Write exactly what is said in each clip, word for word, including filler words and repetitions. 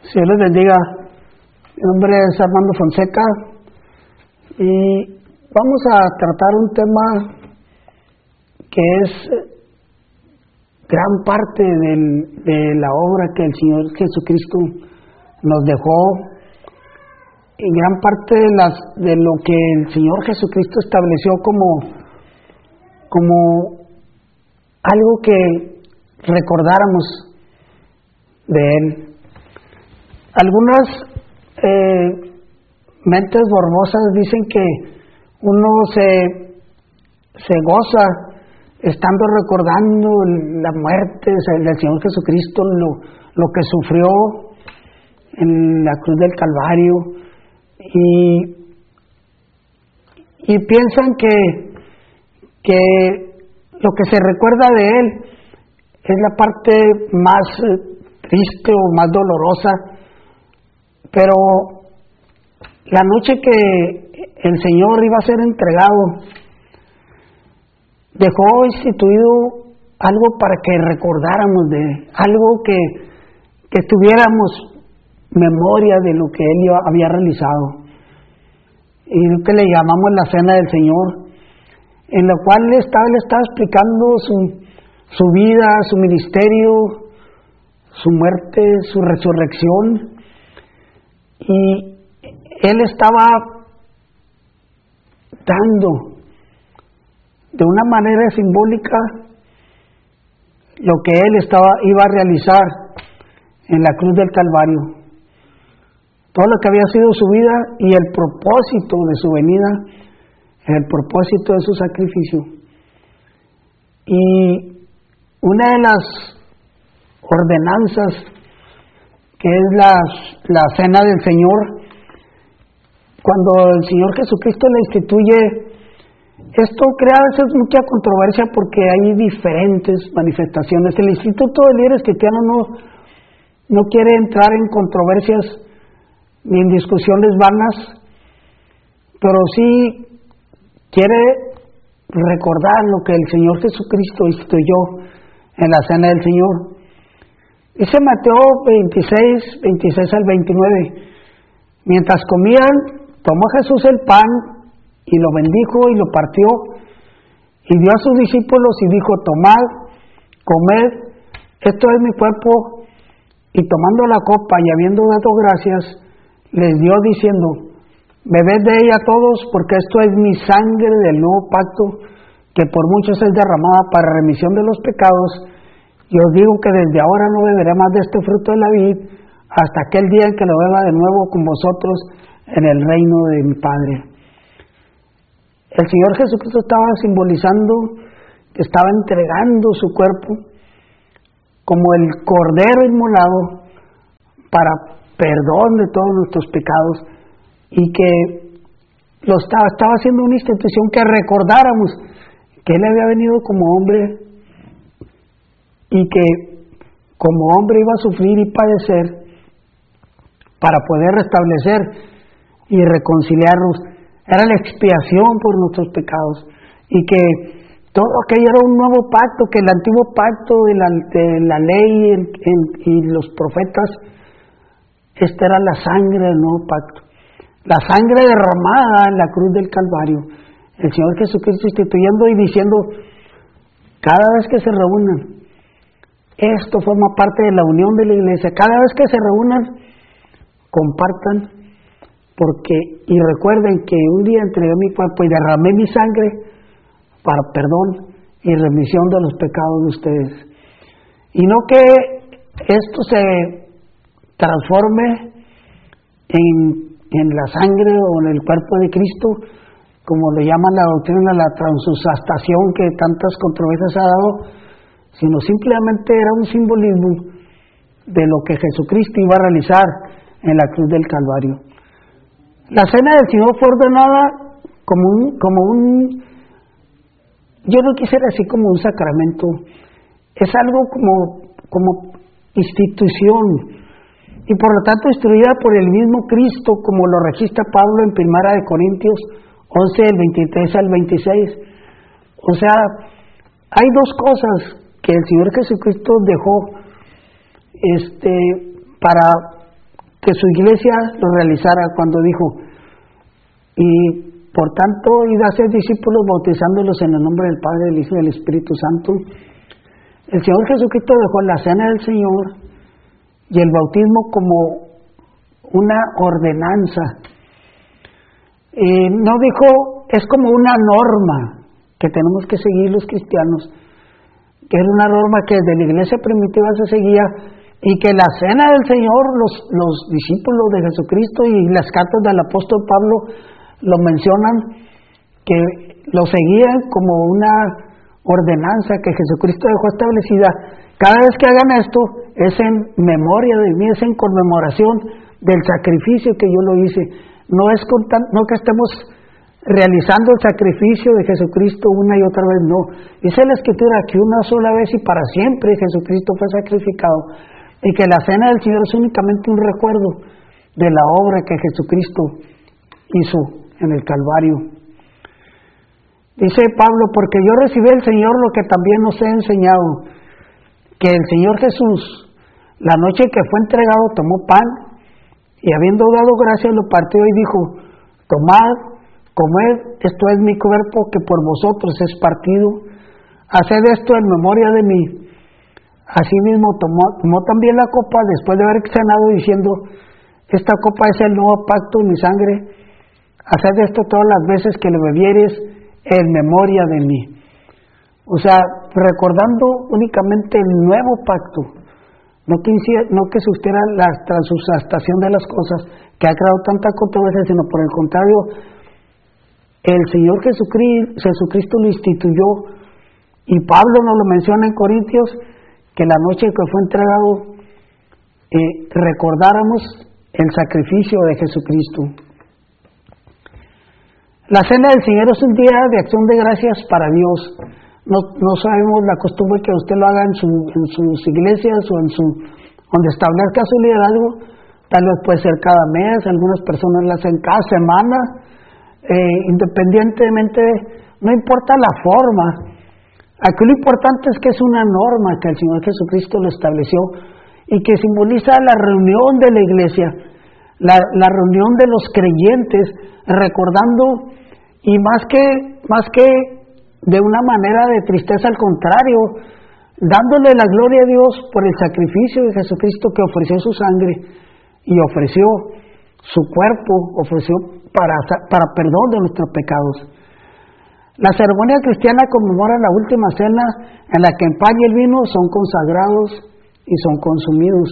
Dios les bendiga. Mi nombre es Armando Fonseca y vamos a tratar un tema que es gran parte del, de la obra que el Señor Jesucristo nos dejó, y gran parte de, las, de lo que el Señor Jesucristo estableció como, como algo que recordáramos de Él. Algunas eh, mentes morbosas dicen que uno se, se goza estando recordando la muerte del Señor Jesucristo, lo, lo que sufrió en la cruz del Calvario, y, y piensan que, que lo que se recuerda de Él es la parte más triste o más dolorosa. Pero la noche que el Señor iba a ser entregado, dejó instituido algo para que recordáramos de Él, algo que, que tuviéramos memoria de lo que Él había realizado, y lo que le llamamos la Cena del Señor, en la cual Él estaba, él estaba explicando su, su vida, su ministerio, su muerte, su resurrección. Y Él estaba dando de una manera simbólica lo que Él estaba, iba a realizar en la cruz del Calvario. Todo lo que había sido su vida y el propósito de su venida, el propósito de su sacrificio. Y una de las ordenanzas que es la, la Cena del Señor, cuando el Señor Jesucristo la instituye, esto crea a veces mucha controversia porque hay diferentes manifestaciones. El Instituto de Líderes Cristianos no, no quiere entrar en controversias ni en discusiones vanas, pero sí quiere recordar lo que el Señor Jesucristo instituyó en la Cena del Señor. Dice Mateo veintiséis, veintiséis al veintinueve, mientras comían, tomó Jesús el pan y lo bendijo y lo partió y dio a sus discípulos y dijo: tomad, comed, esto es mi cuerpo. Y tomando la copa y habiendo dado gracias, les dio diciendo: bebed de ella todos, porque esto es mi sangre del nuevo pacto, que por muchos es derramada para remisión de los pecados. Y os digo que desde ahora no beberé más de este fruto de la vid, hasta aquel día en que lo beba de nuevo con vosotros en el reino de mi Padre. El Señor Jesucristo estaba simbolizando que estaba entregando su cuerpo como el cordero inmolado para perdón de todos nuestros pecados, y que lo estaba, estaba haciendo una institución que recordáramos que Él había venido como hombre y que como hombre iba a sufrir y padecer para poder restablecer y reconciliarnos. Era la expiación por nuestros pecados, y que todo aquello era un nuevo pacto, que el antiguo pacto de la, de la ley en, en, y los profetas, esta era la sangre del nuevo pacto, la sangre derramada en la cruz del Calvario. El Señor Jesucristo instituyendo y diciendo: cada vez que se reúnan, esto forma parte de la unión de la iglesia. Cada vez que se reúnan, compartan, porque y recuerden que un día entregué mi cuerpo y derramé mi sangre para perdón y remisión de los pecados de ustedes. Y no que esto se transforme en, en la sangre o en el cuerpo de Cristo, como le llaman la doctrina de la transustanciación, que tantas controversias ha dado, sino simplemente era un simbolismo de lo que Jesucristo iba a realizar en la cruz del Calvario. La Cena del Señor fue ordenada como un, como un, yo no quisiera decir como un sacramento, es algo como, como institución, y por lo tanto instruida por el mismo Cristo, como lo registra Pablo en Primera de Corintios once, del veintitrés al veintiséis. O sea, hay dos cosas que el Señor Jesucristo dejó este, para que su iglesia lo realizara cuando dijo: y por tanto id a ser discípulos bautizándolos en el nombre del Padre, del Hijo y del Espíritu Santo. El Señor Jesucristo dejó la cena del Señor y el bautismo como una ordenanza. Eh, no dijo, es como una norma que tenemos que seguir los cristianos, que era una norma que desde la iglesia primitiva se seguía, y que la cena del Señor, los, los discípulos de Jesucristo y las cartas del apóstol Pablo lo mencionan, que lo seguían como una ordenanza que Jesucristo dejó establecida. Cada vez que hagan esto es en memoria de mí, es en conmemoración del sacrificio que yo lo hice. No es con tan, no que estemos realizando el sacrificio de Jesucristo una y otra vez, no. Dice la Escritura que una sola vez y para siempre Jesucristo fue sacrificado, y que la cena del Señor es únicamente un recuerdo de la obra que Jesucristo hizo en el Calvario. Dice Pablo: porque yo recibí del Señor lo que también os he enseñado, que el Señor Jesús, la noche que fue entregado, tomó pan, y habiendo dado gracias lo partió y dijo: tomad, comed, esto es mi cuerpo que por vosotros es partido, haced esto en memoria de mí. Asimismo tomó, tomó también la copa después de haber cenado, diciendo: esta copa es el nuevo pacto en mi sangre, haced esto todas las veces que lo bebieres en memoria de mí. O sea, recordando únicamente el nuevo pacto, no que, no que sustiera la transustanciación de las cosas, que ha creado tanta controversia, sino por el contrario, el Señor Jesucristo, Jesucristo lo instituyó, y Pablo nos lo menciona en Corintios, que la noche que fue entregado eh, recordáramos el sacrificio de Jesucristo. La cena del Señor es un día de acción de gracias para Dios. No, no sabemos la costumbre que usted lo haga en, su, en sus iglesias o en su donde establezca su liderazgo. Tal vez puede ser cada mes, algunas personas lo hacen cada semana, eh, independientemente, no importa la forma. Aquí lo importante es que es una norma que el Señor Jesucristo lo estableció y que simboliza la reunión de la iglesia, la, la reunión de los creyentes, recordando, y más que, más que de una manera de tristeza, al contrario, dándole la gloria a Dios por el sacrificio de Jesucristo, que ofreció su sangre y ofreció su cuerpo, ofreció para, para perdón de nuestros pecados. La ceremonia cristiana conmemora la última cena en la que el pan y el vino son consagrados y son consumidos.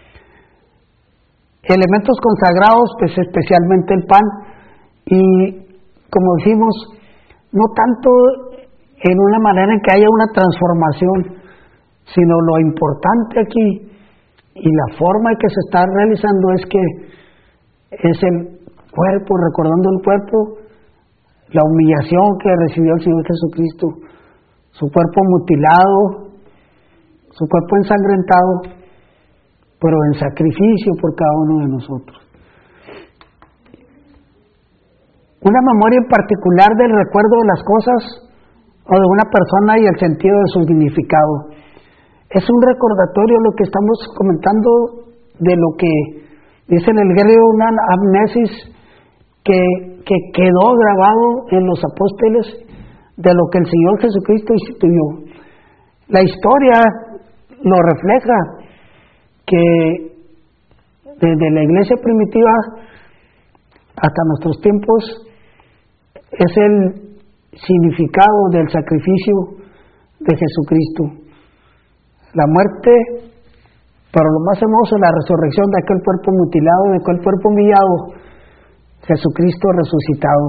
Elementos consagrados, pues especialmente el pan, y como decimos, no tanto en una manera en que haya una transformación, sino lo importante aquí y la forma en que se está realizando es que es el cuerpo, recordando el cuerpo, la humillación que recibió el Señor Jesucristo, su cuerpo mutilado, su cuerpo ensangrentado, pero en sacrificio por cada uno de nosotros. Una memoria en particular del recuerdo de las cosas o de una persona y el sentido de su significado. Es un recordatorio lo que estamos comentando de lo que dice en el griego una amnesis que, que quedó grabado en los apóstoles de lo que el Señor Jesucristo instituyó. La historia lo refleja, que desde la iglesia primitiva hasta nuestros tiempos es el significado del sacrificio de Jesucristo. La muerte, pero lo más hermoso, la resurrección de aquel cuerpo mutilado, de aquel cuerpo humillado, Jesucristo resucitado.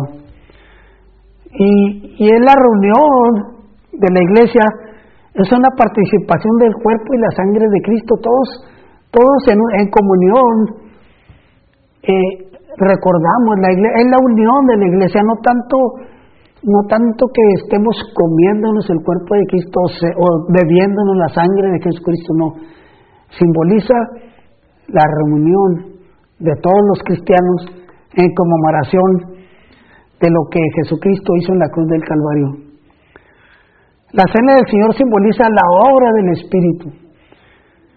Y, y en la reunión de la iglesia es una participación del cuerpo y la sangre de Cristo, todos, todos en, en comunión. Eh, recordamos, la iglesia, es la unión de la iglesia, no tanto, no tanto que estemos comiéndonos el cuerpo de Cristo o, se, o bebiéndonos la sangre de Jesucristo, no. Simboliza la reunión de todos los cristianos en conmemoración de lo que Jesucristo hizo en la cruz del Calvario. La cena del Señor simboliza la obra del Espíritu.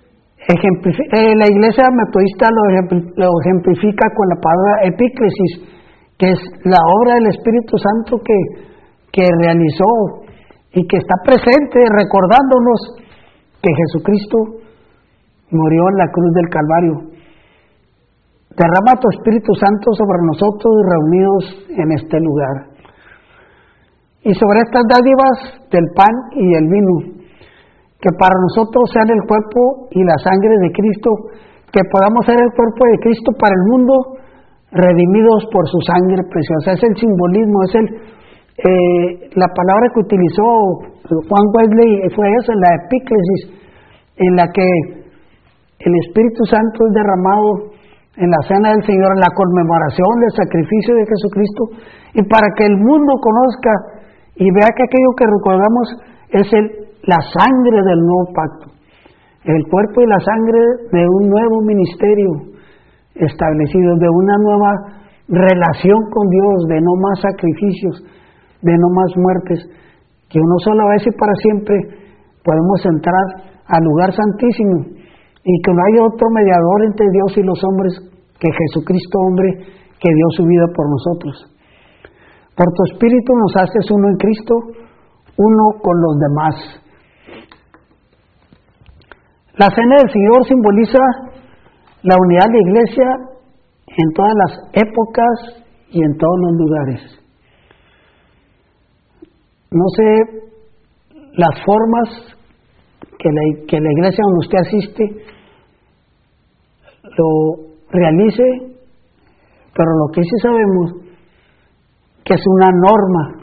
Eh, la iglesia metodista lo, lo ejemplifica con la palabra epíclesis, que es la obra del Espíritu Santo que, que realizó y que está presente recordándonos que Jesucristo murió en la cruz del Calvario. Derrama tu Espíritu Santo sobre nosotros reunidos en este lugar. Y sobre estas dádivas del pan y el vino, que para nosotros sean el cuerpo y la sangre de Cristo, que podamos ser el cuerpo de Cristo para el mundo, redimidos por su sangre preciosa. Es el simbolismo, es el eh, la palabra que utilizó Juan Wesley, fue esa, la epíclesis, en la que el Espíritu Santo es derramado en la cena del Señor, en la conmemoración del sacrificio de Jesucristo, y para que el mundo conozca y vea que aquello que recordamos es el, la sangre del nuevo pacto, el cuerpo y la sangre de un nuevo ministerio establecido, de una nueva relación con Dios, de no más sacrificios, de no más muertes, que una sola vez y para siempre podemos entrar al lugar santísimo, y que no hay otro mediador entre Dios y los hombres que Jesucristo hombre, que dio su vida por nosotros. Por tu Espíritu nos haces uno en Cristo, uno con los demás. La cena del Señor simboliza la unidad de la Iglesia en todas las épocas y en todos los lugares. No sé las formas que la, que la iglesia donde usted asiste lo realice, pero lo que sí sabemos que es una norma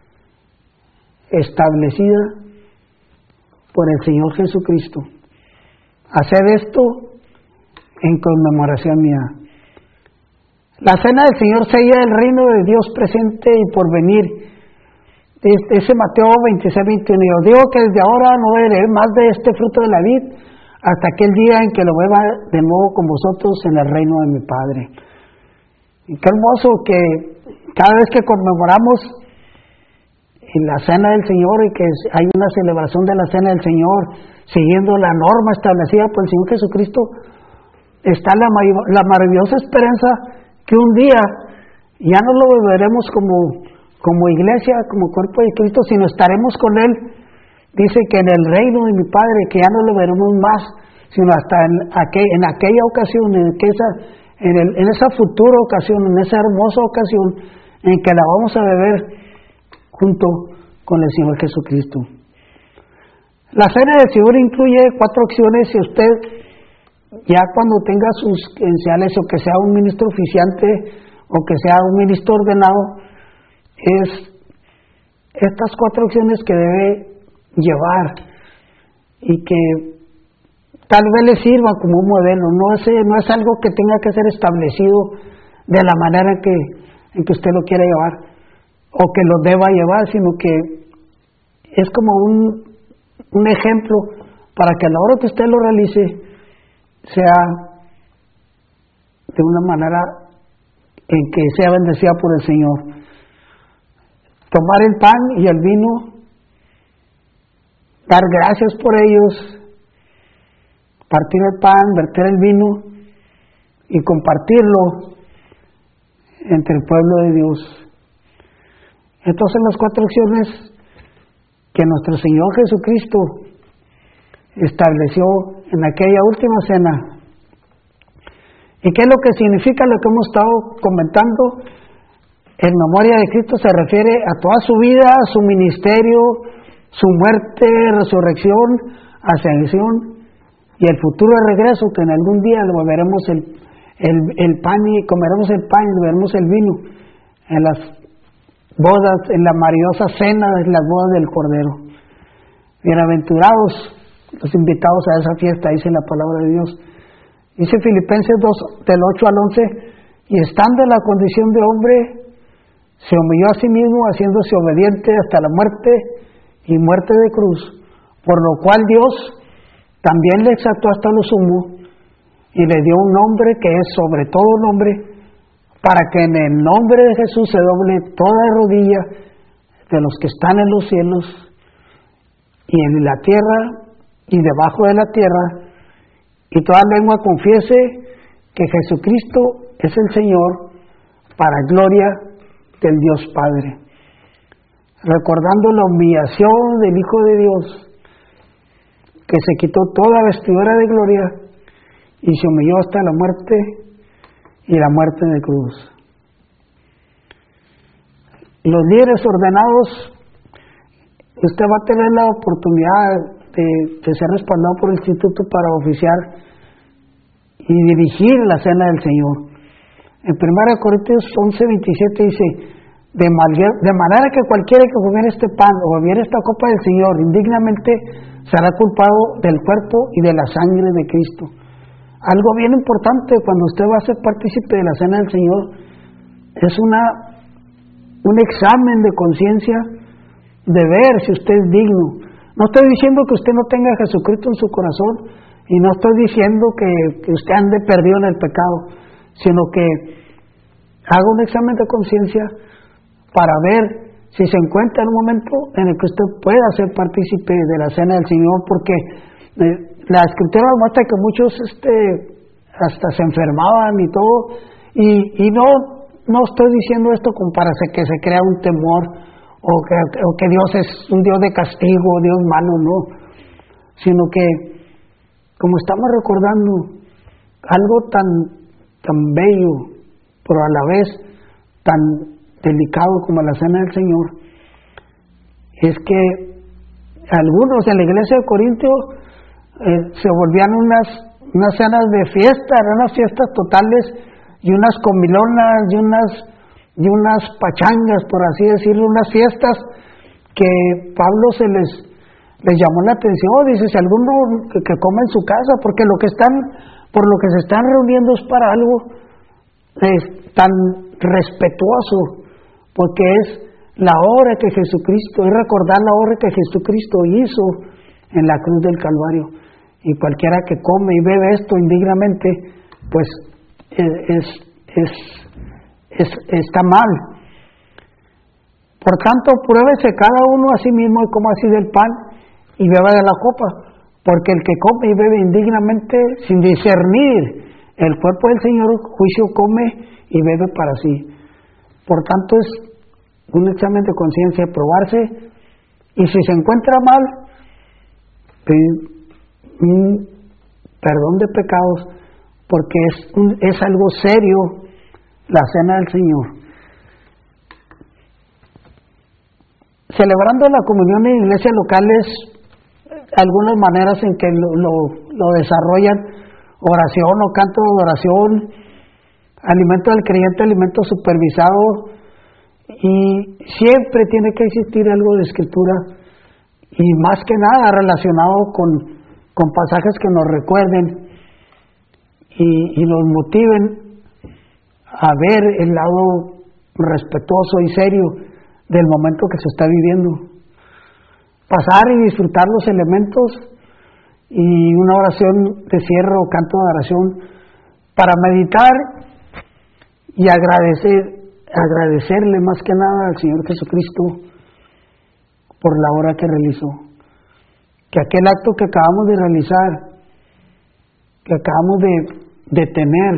establecida por el Señor Jesucristo. Hacer esto en conmemoración mía. La cena del Señor sella el reino de Dios presente y por venir. Ese Mateo veintiséis, veintiuno. Yo digo que desde ahora no beberé más de este fruto de la vid hasta aquel día en que lo beba de nuevo con vosotros en el reino de mi Padre. Y qué hermoso que cada vez que conmemoramos en la cena del Señor y que hay una celebración de la cena del Señor siguiendo la norma establecida por el Señor Jesucristo, está la, la maravillosa esperanza que un día ya no lo beberemos como como iglesia, como cuerpo de Cristo, sino estaremos con Él. Dice que en el reino de mi Padre, que ya no lo veremos más, sino hasta en, aquel, en aquella ocasión, en, esa, en, el, en esa futura ocasión, en esa hermosa ocasión, en que la vamos a beber junto con el Señor Jesucristo. La cena del Señor incluye cuatro acciones, y usted, ya cuando tenga sus credenciales, o que sea un ministro oficiante, o que sea un ministro ordenado, es estas cuatro acciones que debe llevar y que tal vez le sirva como un modelo. No es, no es algo que tenga que ser establecido de la manera en que, en que usted lo quiera llevar o que lo deba llevar, sino que es como un, un ejemplo para que a la hora que usted lo realice sea de una manera en que sea bendecida por el Señor. Tomar el pan y el vino, dar gracias por ellos, partir el pan, verter el vino y compartirlo entre el pueblo de Dios. Estas son las cuatro acciones que nuestro Señor Jesucristo estableció en aquella última cena. ¿Y qué es lo que significa lo que hemos estado comentando? En memoria de Cristo se refiere a toda su vida, su ministerio, su muerte, resurrección, ascensión y el futuro regreso, que en algún día lo beberemos el, el, el pan y comeremos el pan y beberemos el vino en las bodas, en la maravillosa cena de las bodas del Cordero. Bienaventurados los invitados a esa fiesta, dice la palabra de Dios. Dice Filipenses dos, del ocho al once, y estando en la condición de hombre, se humilló a sí mismo, haciéndose obediente hasta la muerte y muerte de cruz, por lo cual Dios también le exaltó hasta lo sumo y le dio un nombre que es sobre todo nombre, para que en el nombre de Jesús se doble toda rodilla de los que están en los cielos y en la tierra y debajo de la tierra, y toda lengua confiese que Jesucristo es el Señor, para gloria del Dios Padre. Recordando la humillación del Hijo de Dios, que se quitó toda vestidura de gloria y se humilló hasta la muerte y la muerte de cruz. Los líderes ordenados, usted va a tener la oportunidad de, de ser respaldado por el instituto para oficiar y dirigir la cena del Señor. En primera Corintios once veintisiete dice: de, mal, de manera que cualquiera que comiera este pan o bebiera esta copa del Señor indignamente será culpado del cuerpo y de la sangre de Cristo. Algo bien importante cuando usted va a ser partícipe de la cena del Señor es una un examen de conciencia de ver si usted es digno. No estoy diciendo que usted no tenga a Jesucristo en su corazón, y no estoy diciendo que, que usted ande perdido en el pecado, sino que haga un examen de conciencia para ver si se encuentra en un momento en el que usted pueda ser partícipe de la cena del Señor, porque eh, la Escritura muestra que muchos este, hasta se enfermaban y todo, y, y no, no estoy diciendo esto como para que se crea un temor, o que, o que Dios es un Dios de castigo, Dios malo, no, sino que como estamos recordando algo tan, tan bello, pero a la vez tan delicado como la cena del Señor, es que algunos en la iglesia de Corintio eh, se volvían unas, unas cenas de fiesta, eran unas fiestas totales, y unas comilonas, y unas, y unas pachangas, por así decirlo, unas fiestas que Pablo se les, les llamó la atención. Dice: si alguno que, que come en su casa, porque lo que están, por lo que se están reuniendo es para algo es tan respetuoso, porque es la obra que Jesucristo, es recordar la obra que Jesucristo hizo en la cruz del Calvario. Y cualquiera que come y bebe esto indignamente, pues es, es, es, está mal. Por tanto, pruébese cada uno a sí mismo y coma así del pan y beba de la copa, porque el que come y bebe indignamente sin discernir el cuerpo del Señor, juicio come y bebe para sí. Por tanto, es un examen de conciencia, probarse, y si se encuentra mal, pedir un perdón de pecados, porque es, un, es algo serio la cena del Señor. Celebrando la comunión en iglesias locales, algunas maneras en que lo, lo, lo desarrollan: oración o canto de adoración, alimento del creyente, alimento supervisado, y siempre tiene que existir algo de escritura, y más que nada relacionado con, con pasajes que nos recuerden y, y nos motiven a ver el lado respetuoso y serio del momento que se está viviendo. Pasar y disfrutar los elementos y una oración de cierre o canto de adoración para meditar y agradecer, agradecerle más que nada al Señor Jesucristo por la obra que realizó. Que aquel acto que acabamos de realizar, que acabamos de, de tener,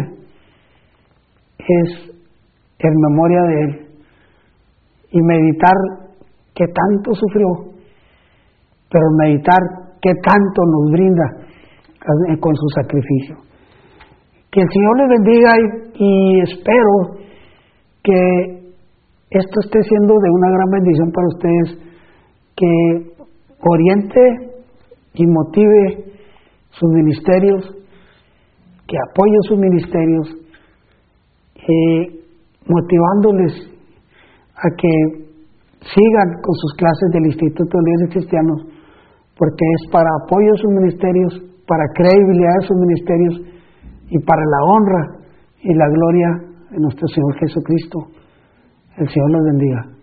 es en memoria de Él. Y meditar que tanto sufrió, pero meditar que tanto nos brinda con su sacrificio. Que el Señor les bendiga, y, y espero que esto esté siendo de una gran bendición para ustedes, que oriente y motive sus ministerios, que apoye sus ministerios, eh, motivándoles a que sigan con sus clases del Instituto de Líderes Cristianos, porque es para apoyo de sus ministerios, para credibilidad de sus ministerios y para la honra y la gloria de nuestro Señor Jesucristo. El Señor los bendiga.